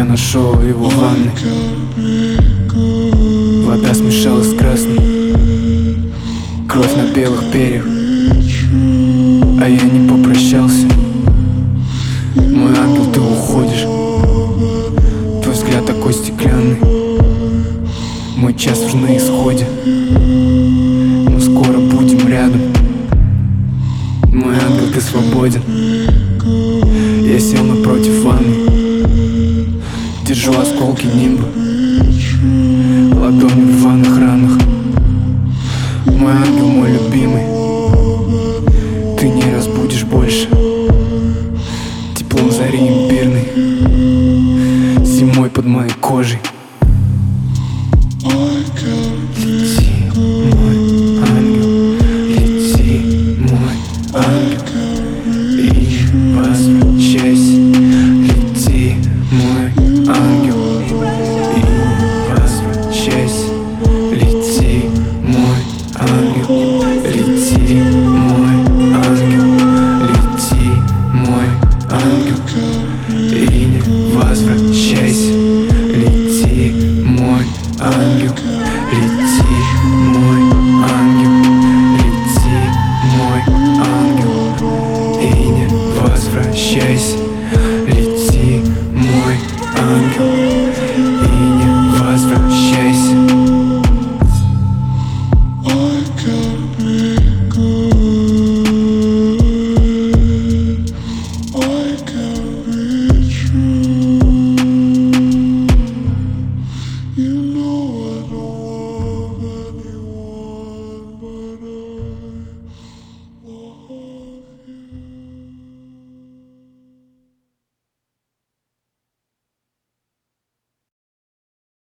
Я нашел его в ванной. Вода смешалась с красной, кровь на белых перьях, а я не попрощался. Мой ангел, ты уходишь, твой взгляд такой стеклянный. Мой час уже на исходе, но скоро будем рядом. Мой ангел, ты свободен. Я сел напротив ванны, держу осколки нимба ладонью в рваных ранах. Мой ангел, мой любимый, ты не разбудишь больше теплом зари имбирной, зимой под моей кожей.